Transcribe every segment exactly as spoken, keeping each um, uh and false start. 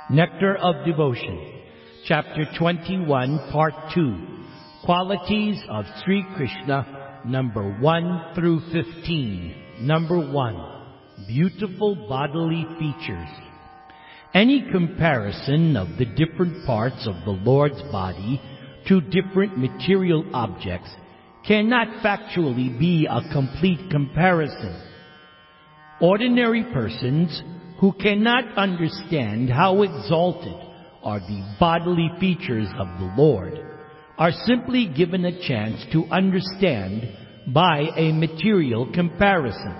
Nectar of Devotion, Chapter twenty-one, Part two, Qualities of Sri Krishna, number one through fifteen. Number one, Beautiful Bodily Features. Any comparison of the different parts of the Lord's body to different material objects cannot factually be a complete comparison. Ordinary persons who cannot understand how exalted are the bodily features of the Lord are simply given a chance to understand by a material comparison.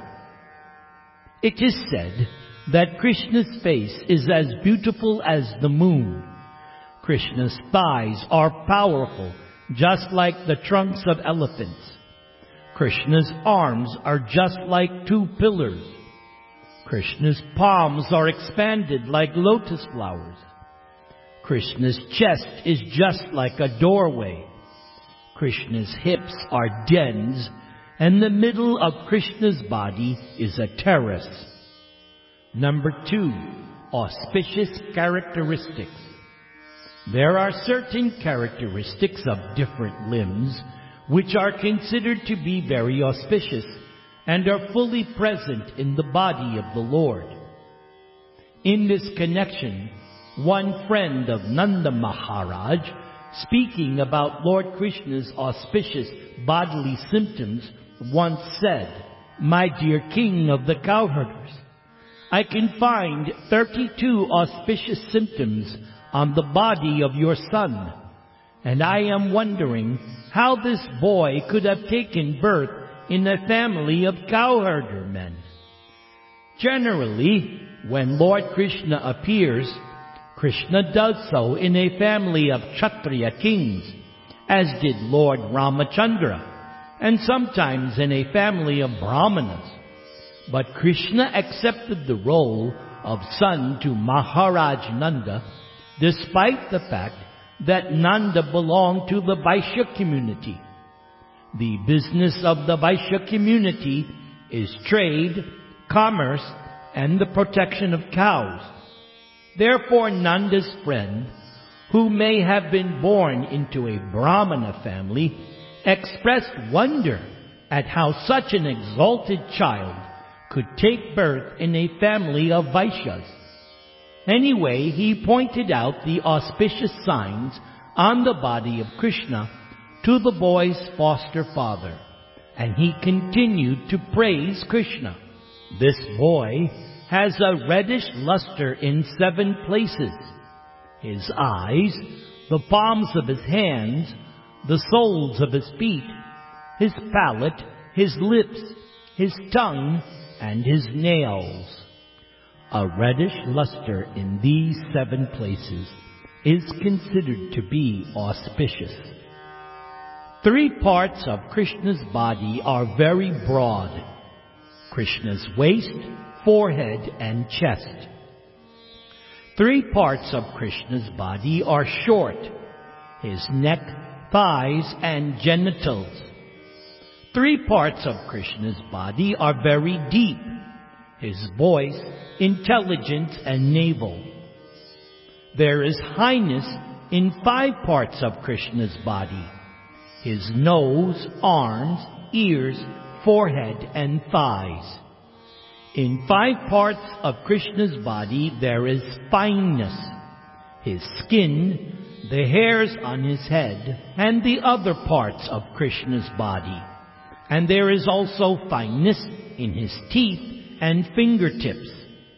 It is said that Krishna's face is as beautiful as the moon. Krishna's thighs are powerful, just like the trunks of elephants. Krishna's arms are just like two pillars. Krishna's palms are expanded like lotus flowers. Krishna's chest is just like a doorway. Krishna's hips are dens, and the middle of Krishna's body is a terrace. Number two, auspicious characteristics. There are certain characteristics of different limbs which are considered to be very auspicious and are fully present in the body of the Lord. In this connection, one friend of Nanda Maharaj, speaking about Lord Krishna's auspicious bodily symptoms, once said, "My dear king of the cowherders, I can find thirty-two auspicious symptoms on the body of your son, and I am wondering how this boy could have taken birth in a family of cowherder men." Generally, when Lord Krishna appears, Krishna does so in a family of Kshatriya kings, as did Lord Ramachandra, and sometimes in a family of Brahmanas. But Krishna accepted the role of son to Maharaj Nanda, despite the fact that Nanda belonged to the Vaishya community. The business of the Vaishya community is trade, commerce, and the protection of cows. Therefore, Nanda's friend, who may have been born into a Brahmana family, expressed wonder at how such an exalted child could take birth in a family of Vaishyas. Anyway, he pointed out the auspicious signs on the body of Krishna to the boy's foster father, and he continued to praise Krishna. "This boy has a reddish luster in seven places: his eyes, the palms of his hands, the soles of his feet, his palate, his lips, his tongue, and his nails." A reddish luster in these seven places is considered to be auspicious. Three parts of Krishna's body are very broad: Krishna's waist, forehead, and chest. Three parts of Krishna's body are short: his neck, thighs, and genitals. Three parts of Krishna's body are very deep: his voice, intelligence, and navel. There is highness in five parts of Krishna's body: his nose, arms, ears, forehead, and thighs. In five parts of Krishna's body there is fineness: his skin, the hairs on his head, and the other parts of Krishna's body. And there is also fineness in his teeth and fingertips.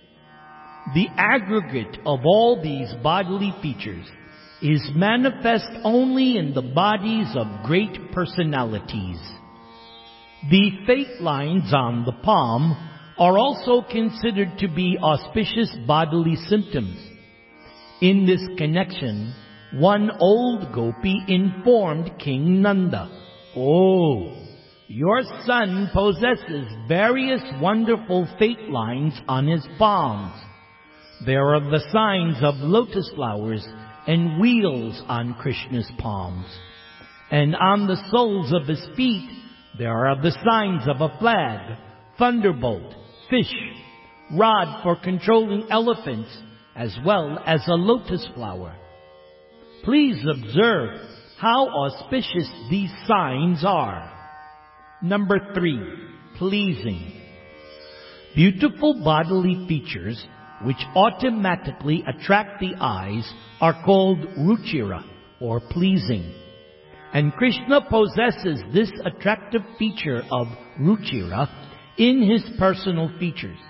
The aggregate of all these bodily features is manifest only in the bodies of great personalities. The fate lines on the palm are also considered to be auspicious bodily symptoms. In this connection, one old gopi informed King Nanda, "Oh, your son possesses various wonderful fate lines on his palms. There are the signs of lotus flowers and wheels on Krishna's palms. And on the soles of his feet there are the signs of a flag, thunderbolt, fish, rod for controlling elephants, as well as a lotus flower. Please observe how auspicious these signs are. Number three, pleasing. Beautiful bodily features which automatically attract the eyes are called ruchira, or pleasing. And Krishna possesses this attractive feature of ruchira in his personal features.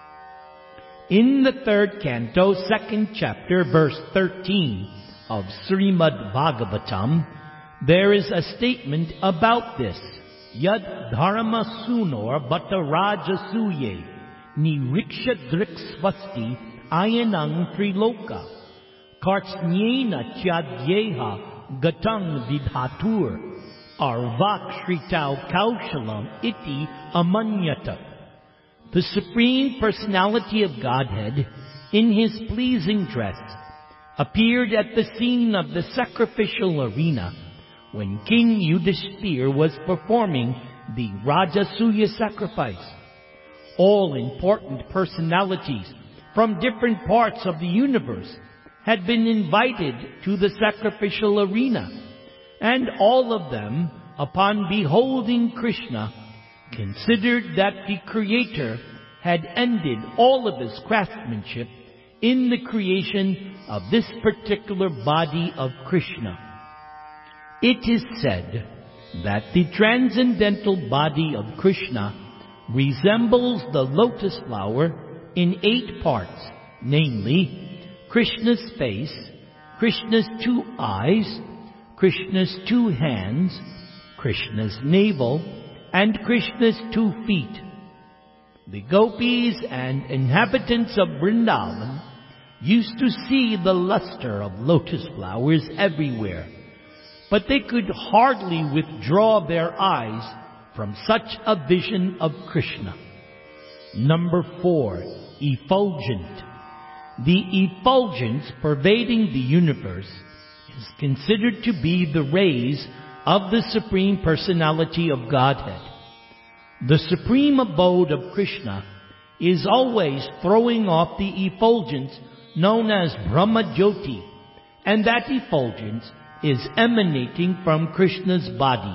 In the third canto, second chapter, verse thirteen of Srimad Bhagavatam, there is a statement about this. Yad dharma sunor bata rajasuye niriksha driksvasti ayanang triloka kartsnyena tyadyeha gatang didhatur arvak shritau kaushalam iti amanyata. The Supreme Personality of Godhead, in his pleasing dress, appeared at the scene of the sacrificial arena when King Yudhishthira was performing the Rajasuya sacrifice. All important personalities from different parts of the universe had been invited to the sacrificial arena, and all of them, upon beholding Krishna, considered that the Creator had ended all of his craftsmanship in the creation of this particular body of Krishna. It is said that the transcendental body of Krishna resembles the lotus flower in eight parts, namely Krishna's face, Krishna's two eyes, Krishna's two hands, Krishna's navel, and Krishna's two feet. The gopis and inhabitants of Vrindavan used to see the luster of lotus flowers everywhere, but they could hardly withdraw their eyes from such a vision of Krishna. Number four, effulgent. The effulgence pervading the universe is considered to be the rays of the Supreme Personality of Godhead. The supreme abode of Krishna is always throwing off the effulgence known as Brahma Jyoti, and that effulgence is emanating from Krishna's body.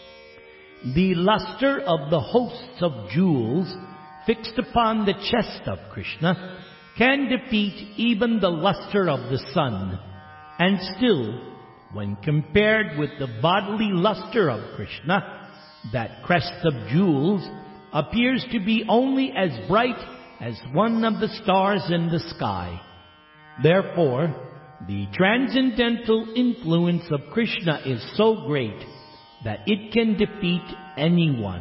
The luster of the hosts of jewels fixed upon the chest of Krishna can defeat even the luster of the sun, and still, when compared with the bodily luster of Krishna, that crest of jewels appears to be only as bright as one of the stars in the sky. Therefore, the transcendental influence of Krishna is so great that it can defeat anyone.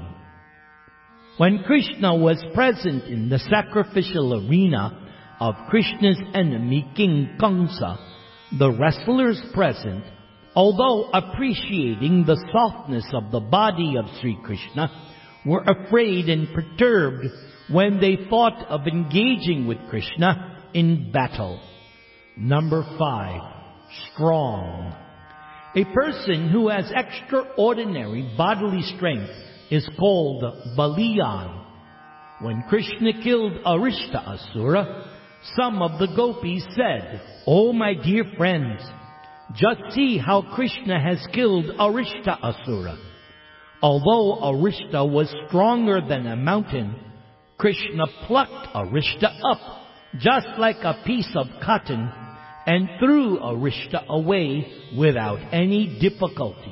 When Krishna was present in the sacrificial arena of Krishna's enemy King Kamsa, the wrestlers present, although appreciating the softness of the body of Sri Krishna, were afraid and perturbed when they thought of engaging with Krishna in battle. Number five, strong. A person who has extraordinary bodily strength is called Baliyan. When Krishna killed Arishta Asura, some of the gopis said, "Oh, my dear friends, just see how Krishna has killed Arishta Asura." Although Arishta was stronger than a mountain, Krishna plucked Arishta up just like a piece of cotton and threw Arishta away without any difficulty.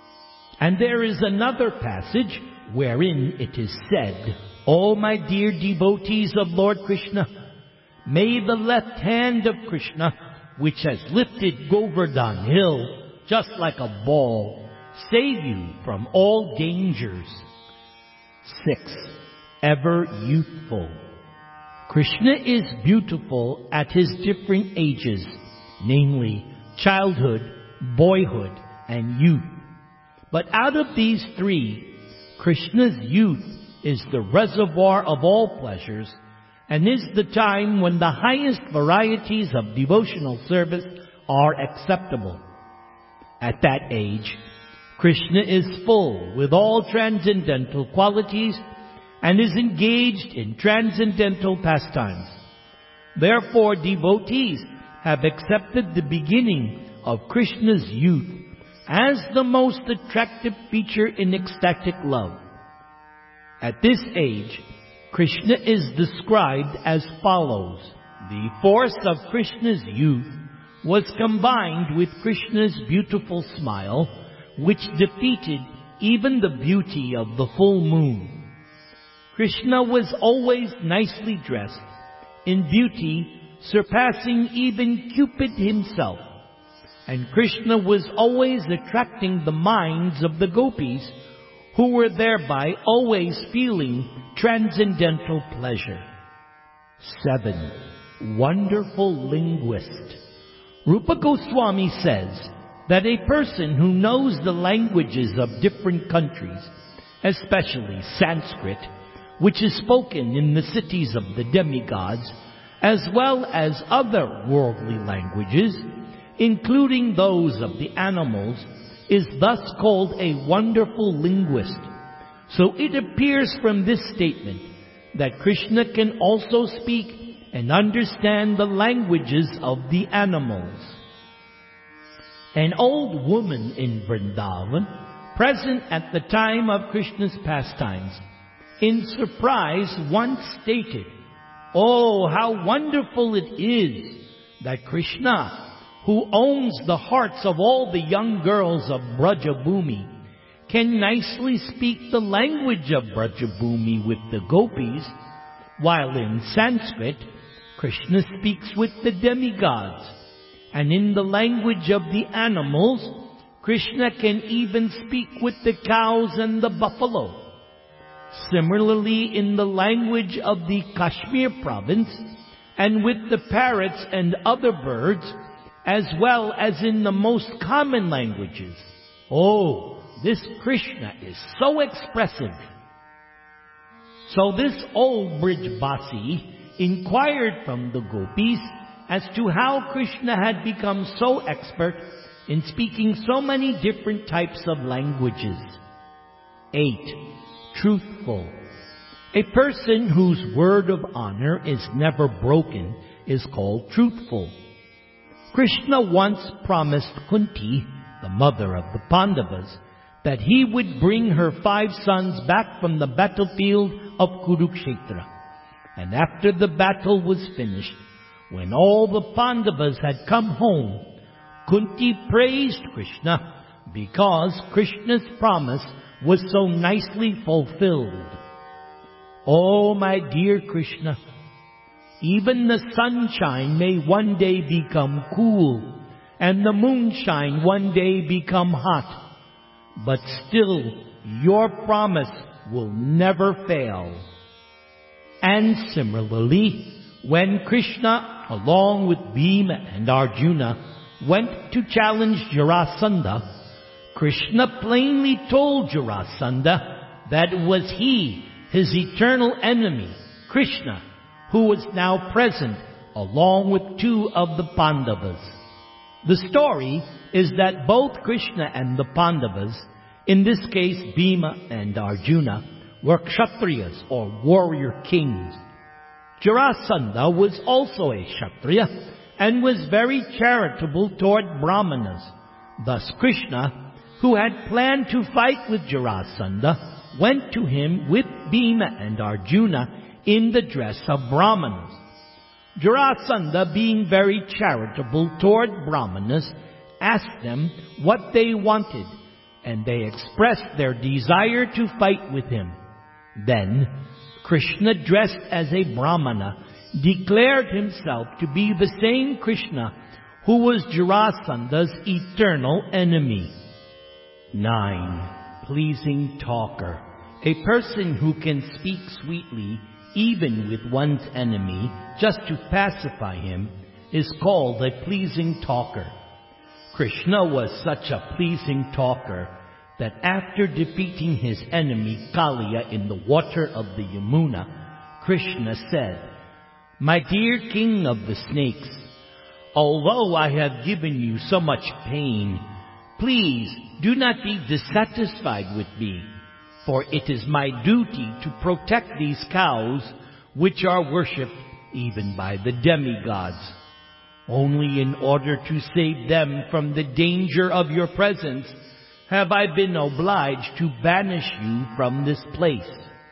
And there is another passage wherein it is said, "O my dear devotees of Lord Krishna, may the left hand of Krishna, which has lifted Govardhan hill just like a ball, save you from all dangers." Six, ever youthful. Krishna is beautiful at his different ages, namely childhood, boyhood, and youth. But out of these three, Krishna's youth is the reservoir of all pleasures and is the time when the highest varieties of devotional service are acceptable. At that age, Krishna is full with all transcendental qualities and is engaged in transcendental pastimes. Therefore, devotees have accepted the beginning of Krishna's youth as the most attractive feature in ecstatic love. At this age, Krishna is described as follows. The force of Krishna's youth was combined with Krishna's beautiful smile, which defeated even the beauty of the full moon. Krishna was always nicely dressed, in beauty surpassing even Cupid himself. And Krishna was always attracting the minds of the gopis, who were thereby always feeling transcendental pleasure. Seven. Wonderful linguist. Rupa Goswami says that a person who knows the languages of different countries, especially Sanskrit, which is spoken in the cities of the demigods, as well as other worldly languages, including those of the animals, is thus called a wonderful linguist. So it appears from this statement that Krishna can also speak and understand the languages of the animals. An old woman in Vrindavan, present at the time of Krishna's pastimes, in surprise once stated, "Oh, how wonderful it is that Krishna, who owns the hearts of all the young girls of Brajabhumi, can nicely speak the language of Brajabhumi with the gopis, while in Sanskrit, Krishna speaks with the demigods, and in the language of the animals, Krishna can even speak with the cows and the buffalo. Similarly, in the language of the Kashmir province, and with the parrots and other birds, as well as in the most common languages. Oh, this Krishna is so expressive." So this old Brijbasi inquired from the gopis as to how Krishna had become so expert in speaking so many different types of languages. Eight. Truthful. A person whose word of honor is never broken is called truthful. Krishna once promised Kunti, the mother of the Pandavas, that he would bring her five sons back from the battlefield of Kurukshetra. And after the battle was finished, when all the Pandavas had come home, Kunti praised Krishna because Krishna's promise was so nicely fulfilled. "Oh, my dear Krishna, even the sunshine may one day become cool, and the moonshine one day become hot, but still your promise will never fail." And similarly, when Krishna, along with Bhima and Arjuna, went to challenge Jarasandha, Krishna plainly told Jarasandha that it was he, his eternal enemy, Krishna, who was now present along with two of the Pandavas. The story is that both Krishna and the Pandavas, in this case Bhima and Arjuna, were Kshatriyas or warrior kings. Jarasandha was also a Kshatriya and was very charitable toward Brahmanas. Thus Krishna, who had planned to fight with Jarasandha, went to him with Bhima and Arjuna in the dress of Brahmanas. Jarasandha, being very charitable toward Brahmanas, asked them what they wanted, and they expressed their desire to fight with him. Then Krishna, dressed as a Brahmana, declared himself to be the same Krishna who was Jarasandha's eternal enemy. Nine. Pleasing talker. A person who can speak sweetly even with one's enemy just to pacify him is called a pleasing talker. Krishna was such a pleasing talker that after defeating his enemy Kaliya in the water of the Yamuna, Krishna said, "My dear king of the snakes, although I have given you so much pain, please do not be dissatisfied with me, for it is my duty to protect these cows which are worshipped even by the demigods. Only in order to save them from the danger of your presence have I been obliged to banish you from this place."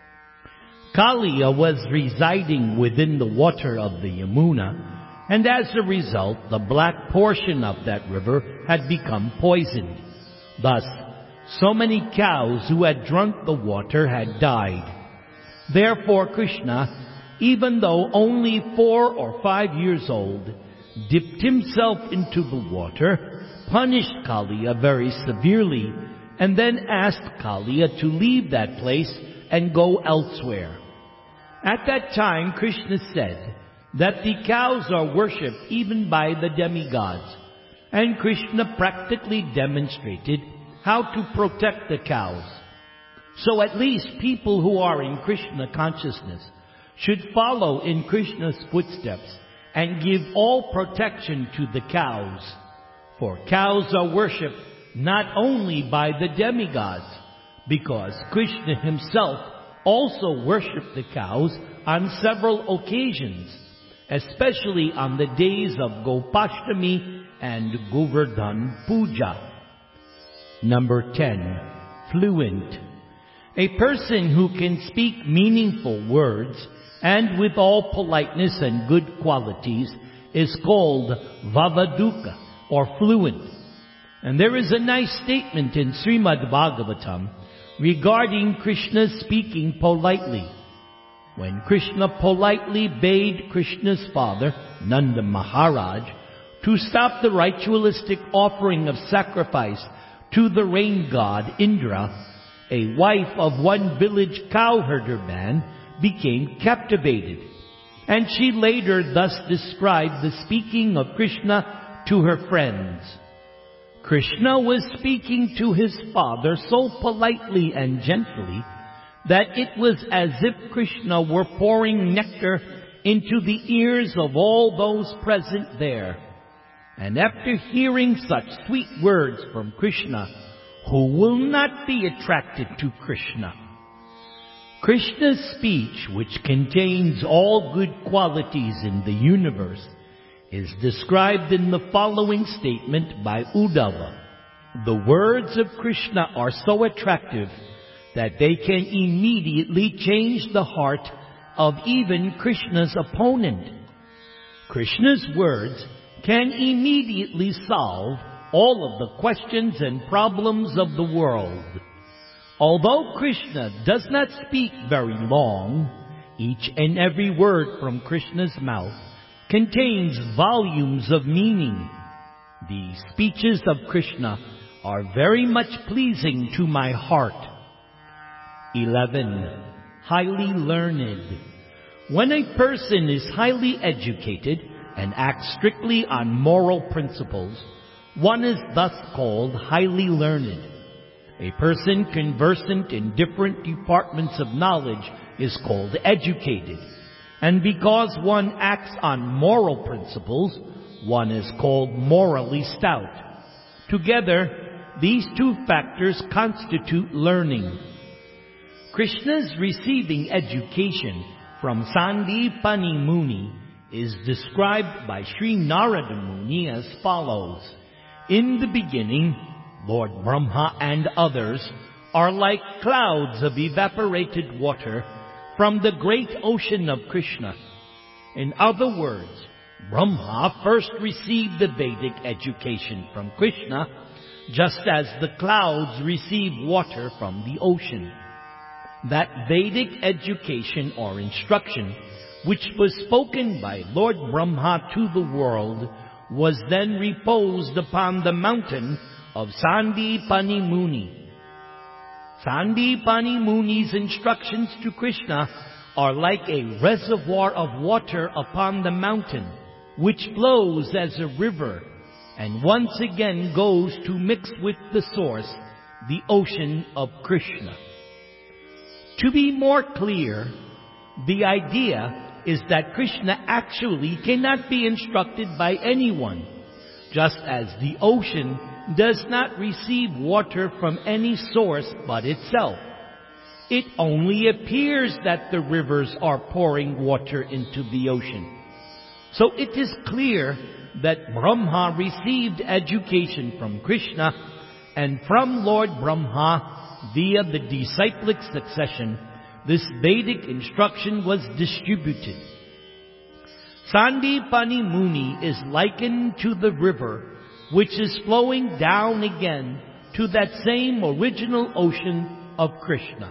Kalia was residing within the water of the Yamuna, and as a result, the black portion of that river had become poisoned. Thus, so many cows who had drunk the water had died. Therefore Krishna, even though only four or five years old, dipped himself into the water, punished Kalia very severely, and then asked Kalia to leave that place and go elsewhere. At that time, Krishna said that the cows are worshipped even by the demigods, and Krishna practically demonstrated how to protect the cows. So at least people who are in Krishna consciousness should follow in Krishna's footsteps and give all protection to the cows. For cows are worshipped not only by the demigods, because Krishna himself also worshipped the cows on several occasions, especially on the days of Gopashtami and Govardhan Puja. Number ten. Fluent. A person who can speak meaningful words and with all politeness and good qualities is called Vavaduka, or fluent. And there is a nice statement in Srimad Bhagavatam regarding Krishna speaking politely. When Krishna politely bade Krishna's father, Nanda Maharaj, to stop the ritualistic offering of sacrifice to the rain god Indra, a wife of one village cowherder man became captivated, and she later thus described the speaking of Krishna to her friends. Krishna was speaking to his father so politely and gently that it was as if Krishna were pouring nectar into the ears of all those present there. And after hearing such sweet words from Krishna, who will not be attracted to Krishna? Krishna's speech, which contains all good qualities in the universe, is described in the following statement by Uddhava. The words of Krishna are so attractive that they can immediately change the heart of even Krishna's opponent. Krishna's words can immediately solve all of the questions and problems of the world. Although Krishna does not speak very long, each and every word from Krishna's mouth contains volumes of meaning. The speeches of Krishna are very much pleasing to my heart. eleven. Highly learned. When a person is highly educated and acts strictly on moral principles, one is thus called highly learned. A person conversant in different departments of knowledge is called educated. And because one acts on moral principles, one is called morally stout. Together, these two factors constitute learning. Krishna's receiving education from Sandipani Muni is described by Sri Narada Muni as follows. In the beginning, Lord Brahma and others are like clouds of evaporated water from the great ocean of Krishna. In other words, Brahma first received the Vedic education from Krishna, just as the clouds receive water from the ocean. That Vedic education or instruction, which was spoken by Lord Brahma to the world, was then reposed upon the mountain of Sandipani Muni. Sandipani Muni's instructions to Krishna are like a reservoir of water upon the mountain, which flows as a river and once again goes to mix with the source, the ocean of Krishna. To be more clear, the idea is that Krishna actually cannot be instructed by anyone, just as the ocean does not receive water from any source but itself. it only appears that the rivers are pouring water into the ocean. So it is clear that Brahma received education from Krishna, and from Lord Brahma, via the disciplic succession, this Vedic instruction was distributed. Sandipani Muni is likened to the river, which is flowing down again to that same original ocean of Krishna.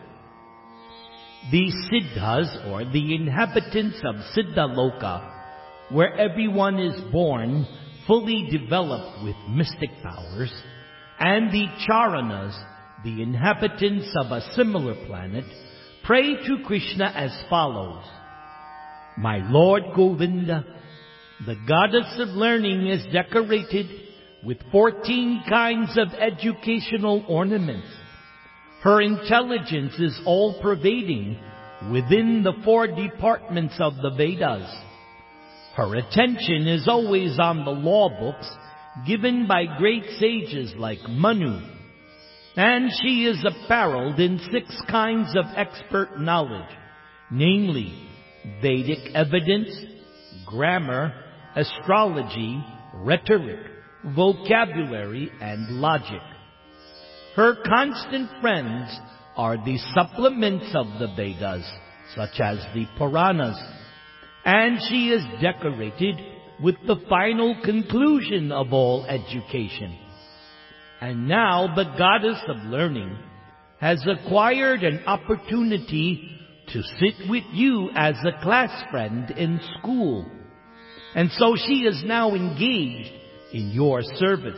The Siddhas, or the inhabitants of Siddhaloka, where everyone is born fully developed with mystic powers, and the Charanas, the inhabitants of a similar planet, pray to Krishna as follows. My Lord Govinda, the goddess of learning, is decorated with fourteen kinds of educational ornaments. Her intelligence is all-pervading within the four departments of the Vedas. Her attention is always on the law books given by great sages like Manu. And she is apparelled in six kinds of expert knowledge, namely Vedic evidence, grammar, astrology, rhetoric, vocabulary, and logic. Her constant friends are the supplements of the Vedas, such as the Puranas, and she is decorated with the final conclusion of all education. And now the goddess of learning has acquired an opportunity to sit with you as a class friend in school. And so she is now engaged in your service.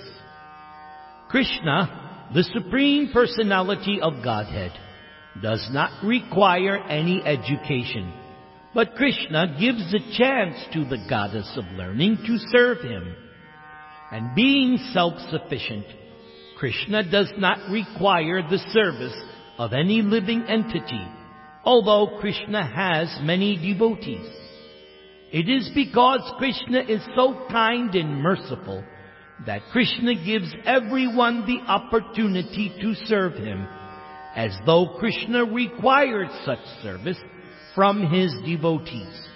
Krishna, the Supreme Personality of Godhead, does not require any education, but Krishna gives a chance to the goddess of learning to serve him. And being self-sufficient, Krishna does not require the service of any living entity, although Krishna has many devotees. It is because Krishna is so kind and merciful that Krishna gives everyone the opportunity to serve him, as though Krishna required such service from his devotees.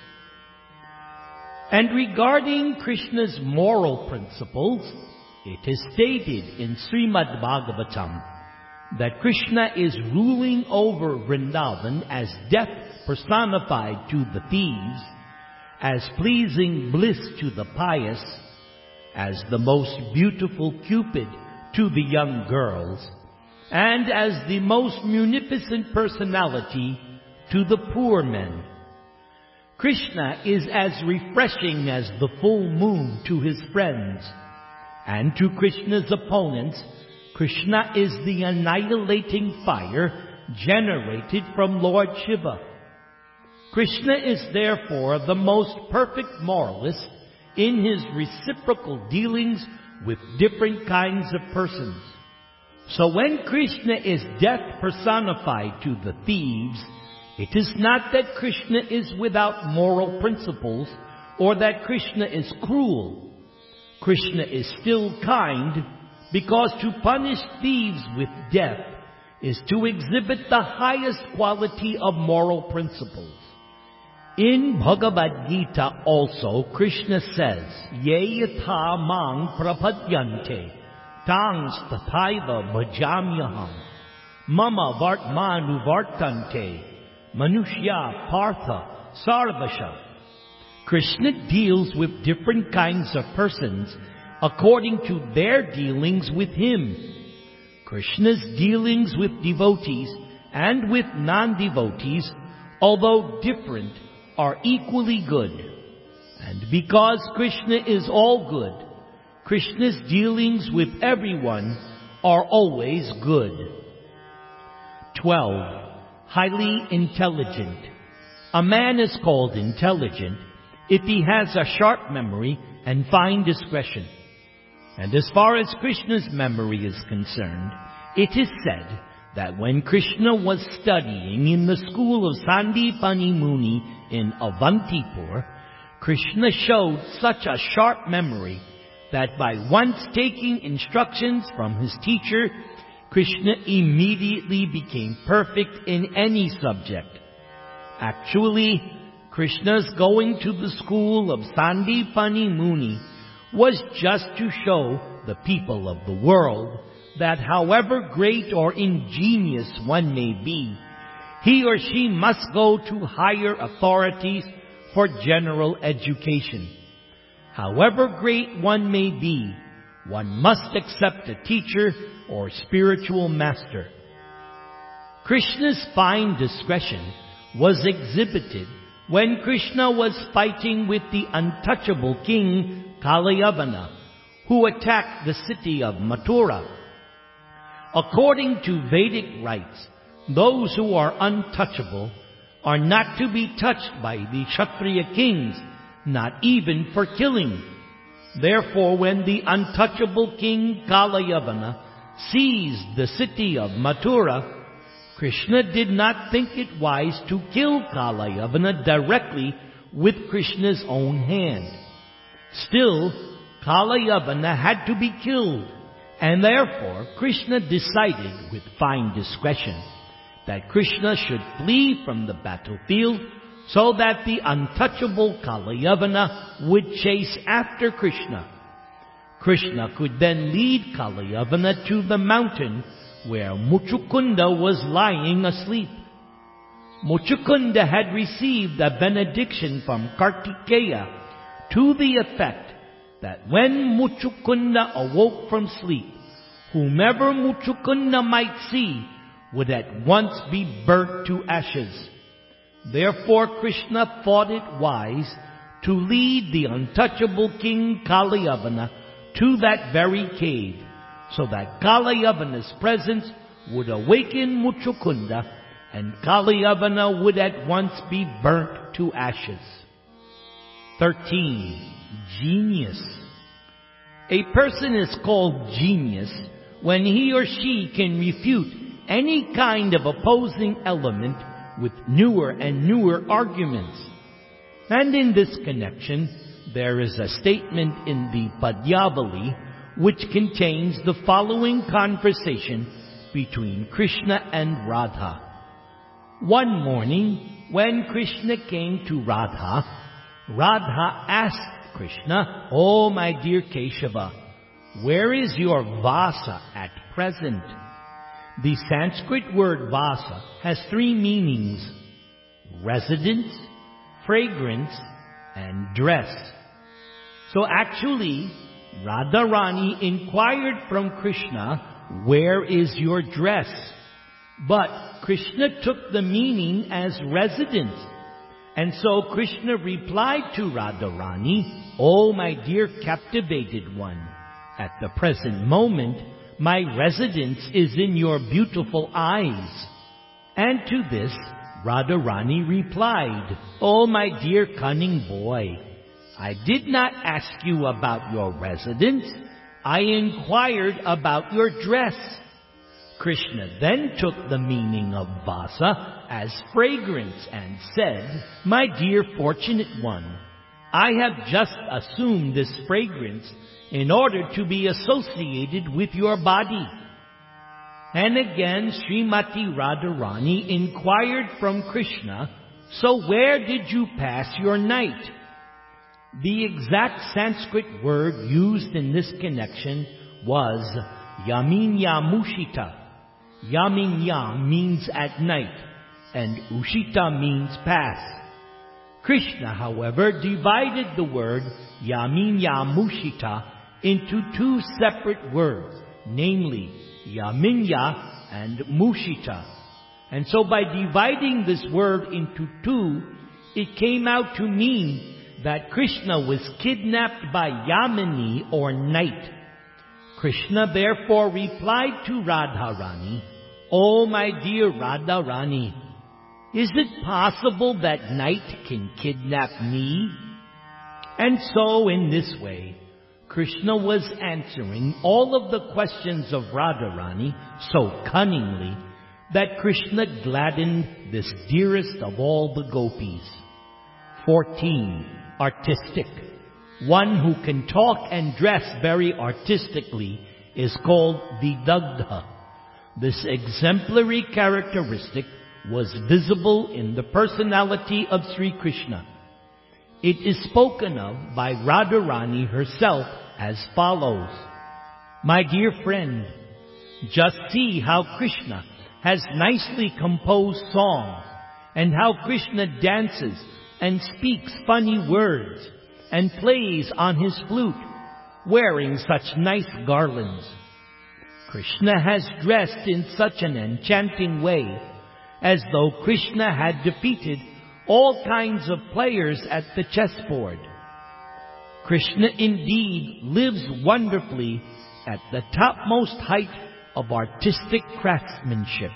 And regarding Krishna's moral principles, it is stated in Srimad Bhagavatam that Krishna is ruling over Vrindavan as death personified to the thieves, as pleasing bliss to the pious, as the most beautiful Cupid to the young girls, and as the most munificent personality to the poor men. Krishna is as refreshing as the full moon to his friends, and to Krishna's opponents, Krishna is the annihilating fire generated from Lord Shiva. Krishna is therefore the most perfect moralist in his reciprocal dealings with different kinds of persons. So when Krishna is death personified to the thieves, it is not that Krishna is without moral principles or that Krishna is cruel. Krishna is still kind, because to punish thieves with death is to exhibit the highest quality of moral principles. In Bhagavad Gita also, Krishna says, Ye yatha mang prapadyante, tangs tathaiva bhajamyaham, mama vartmanu vartante, manushya partha sarvasha. Krishna deals with different kinds of persons according to their dealings with him. Krishna's dealings with devotees and with non-devotees, although different, are equally good. And because Krishna is all good, Krishna's dealings with everyone are always good. twelve. Highly intelligent. A man is called intelligent if he has a sharp memory and fine discretion. And as far as Krishna's memory is concerned, it is said that when Krishna was studying in the school of Sandipani Muni in Avantipur, Krishna showed such a sharp memory that by once taking instructions from his teacher, Krishna immediately became perfect in any subject. Actually, Krishna's going to the school of Sandipani Muni was just to show the people of the world that however great or ingenious one may be, he or she must go to higher authorities for general education. However great one may be, one must accept a teacher or spiritual master. Krishna's fine discretion was exhibited when Krishna was fighting with the untouchable king Kalayavana, who attacked the city of Mathura. According to Vedic rites, those who are untouchable are not to be touched by the Kshatriya kings, not even for killing. Therefore, when the untouchable king Kalayavana seized the city of Mathura, Krishna did not think it wise to kill Kalayavana directly with Krishna's own hand. Still, Kalayavana had to be killed, and therefore Krishna decided with fine discretion that Krishna should flee from the battlefield so that the untouchable Kalayavana would chase after Krishna. Krishna could then lead Kalayavana to the mountain where Muchukunda was lying asleep. Muchukunda had received a benediction from Kartikeya to the effect that when Muchukunda awoke from sleep, whomever Muchukunda might see would at once be burnt to ashes. Therefore Krishna thought it wise to lead the untouchable king Kalayavana to that very cave, so that Kalayavana's presence would awaken Muchukunda, and Kalayavana would at once be burnt to ashes. thirteen. Genius. A person is called genius when he or she can refute any kind of opposing element with newer and newer arguments. And in this connection, there is a statement in the Padyavali which contains the following conversation between Krishna and Radha. One morning, when Krishna came to Radha, Radha asked Krishna, "Oh, my dear Keshava, where is your Vasa at present?" The Sanskrit word Vasa has three meanings: residence, fragrance, and dress. So actually, Radharani inquired from Krishna, "Where is your dress?" But Krishna took the meaning as residence. And so Krishna replied to Radharani, "Oh, my dear captivated one, at the present moment, my residence is in your beautiful eyes." And to this, Radharani replied, "Oh, my dear cunning boy, I did not ask you about your residence. I inquired about your dress." Krishna then took the meaning of Vasa as fragrance and said, "My dear fortunate one, I have just assumed this fragrance in order to be associated with your body." And again, Srimati Radharani inquired from Krishna, "So where did you pass your night?" The exact Sanskrit word used in this connection was Yaminyamushita. Yaminya means at night, and Ushita means pass. Krishna, however, divided the word Yaminyamushita into two separate words, namely Yaminya and Mushita. And so by dividing this word into two, it came out to mean that Krishna was kidnapped by Yamini or night. Krishna therefore replied to Radharani, "Oh, my dear Radharani, is it possible that night can kidnap me?" And so in this way, Krishna was answering all of the questions of Radharani so cunningly that Krishna gladdened this dearest of all the gopis. fourteen. Artistic. One who can talk and dress very artistically is called Vidagdha. This exemplary characteristic was visible in the personality of Sri Krishna. It is spoken of by Radharani herself as follows. My dear friend, just see how Krishna has nicely composed songs, and how Krishna dances and speaks funny words and plays on his flute, wearing such nice garlands. Krishna has dressed in such an enchanting way, as though Krishna had defeated all kinds of players at the chessboard. Krishna indeed lives wonderfully at the topmost height of artistic craftsmanship.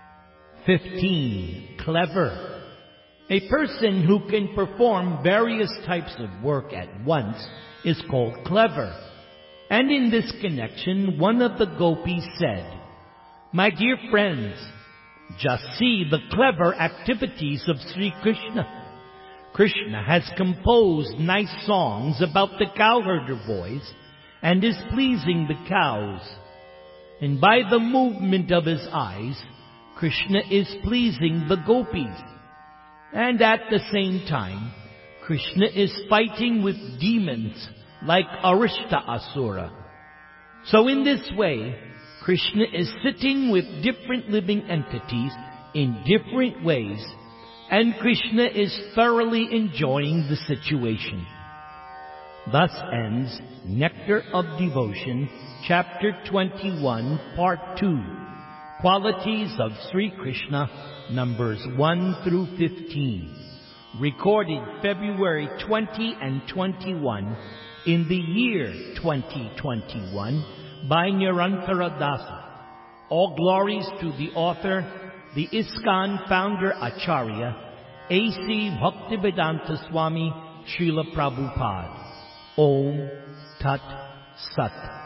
fifteen. Clever. A person who can perform various types of work at once is called clever. And in this connection, one of the gopis said, My dear friends, just see the clever activities of Sri Krishna. Krishna has composed nice songs about the cowherder boys and is pleasing the cows. And by the movement of his eyes, Krishna is pleasing the gopis. And at the same time, Krishna is fighting with demons like Arishta Asura. So in this way, Krishna is sitting with different living entities in different ways, and Krishna is thoroughly enjoying the situation. Thus ends Nectar of Devotion, Chapter twenty-one, Part two, Qualities of Sri Krishna, numbers one through fifteen, recorded February twentieth and twenty-first in the year twenty twenty-one by Nirantara Dasa. All glories to the author, the ISKCON founder Acharya, A C Bhaktivedanta Swami Srila Prabhupada. Om Tat Sat.